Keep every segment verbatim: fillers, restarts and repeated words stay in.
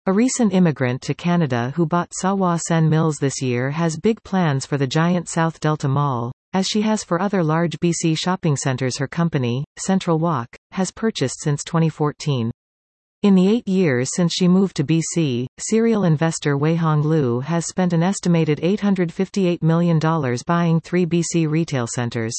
A recent immigrant to Canada who bought Sa Wah Sen Mills this year has big plans for the giant South Delta Mall, as she has for other large B C shopping centres her company, Central Walk, has purchased since twenty fourteen. In the eight years since she moved to B C, serial investor Wei Hong Lu has spent an estimated eight hundred fifty-eight million dollars buying three B C retail centres.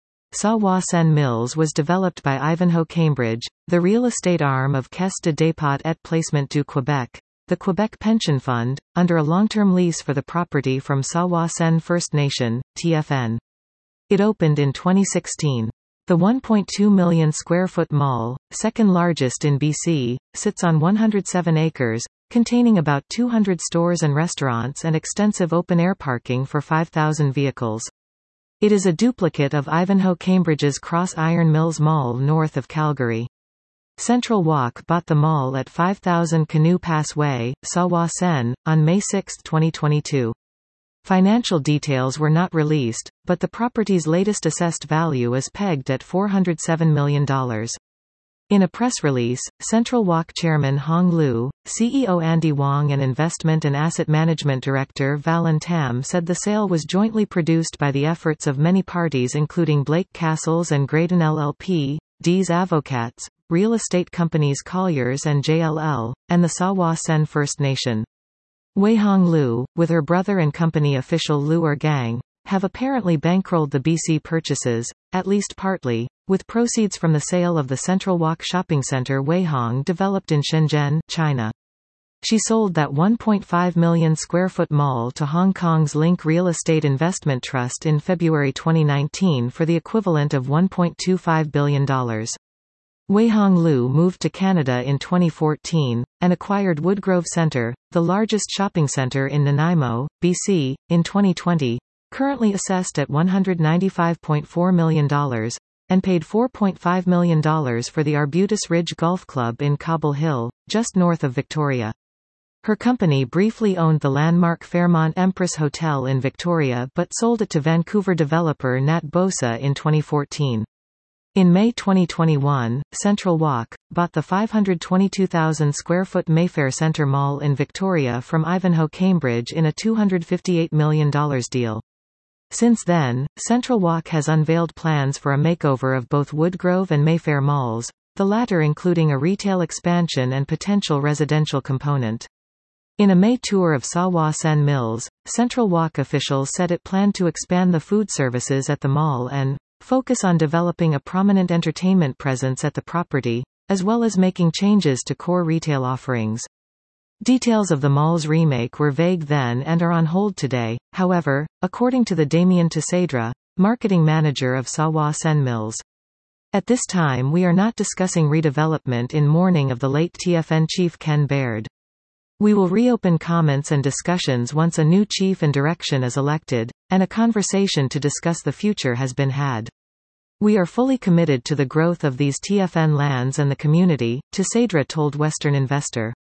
Sa Wah Sen Mills was developed by Ivanhoe Cambridge, the real estate arm of Caisse de dépôt et placement du Québec, the Quebec Pension Fund, under a long-term lease for the property from Sa Wah Sen First Nation, T F N. It opened in twenty sixteen. The one point two million square foot mall, second largest in B C, sits on one hundred seven acres, containing about two hundred stores and restaurants and extensive open-air parking for five thousand vehicles. It is a duplicate of Ivanhoe Cambridge's Cross Iron Mills Mall north of Calgary. Central Walk bought the mall at five thousand Canoe Pass Way, Sa Wah Sen, on May sixth twenty twenty-two. Financial details were not released, but the property's latest assessed value is pegged at four hundred seven million dollars. In a press release, Central Walk Chairman Hong Lu, C E O Andy Wong and Investment and Asset Management Director Valen Tam said the sale was jointly produced by the efforts of many parties including Blake Castles and Graydon L L P, D's Avocats, real estate companies Colliers and J L L, and the Sa Wah Sen First Nation. Wei Hong Lu, with her brother and company official Lu Er Gang, have apparently bankrolled the B C purchases, at least partly, with proceeds from the sale of the Central Walk shopping center Wei Hong developed in Shenzhen, China. She sold that one point five million square foot mall to Hong Kong's Link Real Estate Investment Trust in February twenty nineteen for the equivalent of one point two five billion dollars. Wei Hong Lu moved to Canada in twenty fourteen, and acquired Woodgrove Centre, the largest shopping centre in Nanaimo, B C, in twenty twenty, currently assessed at one hundred ninety-five point four million dollars, and paid four point five million dollars for the Arbutus Ridge Golf Club in Cobble Hill, just north of Victoria. Her company briefly owned the landmark Fairmont Empress Hotel in Victoria but sold it to Vancouver developer Nat Bosa in twenty fourteen. In May twenty twenty-one, Central Walk bought the five hundred twenty-two thousand square foot Mayfair Centre Mall in Victoria from Ivanhoe Cambridge in a two hundred fifty-eight million dollars deal. Since then, Central Walk has unveiled plans for a makeover of both Woodgrove and Mayfair malls, the latter including a retail expansion and potential residential component. In a May tour of Sa Wah Sen Mills, Central Walk officials said it planned to expand the food services at the mall and focus on developing a prominent entertainment presence at the property, as well as making changes to core retail offerings. Details of the mall's remake were vague then and are on hold today, however, according to the Damien Teixeira, marketing manager of Sa Wah Sen Mills. At this time we are not discussing redevelopment in mourning of the late T F N chief Ken Baird. We will reopen comments and discussions once a new chief and direction is elected, and a conversation to discuss the future has been had. We are fully committed to the growth of these T F N lands and the community, Teixeira told Western Investor.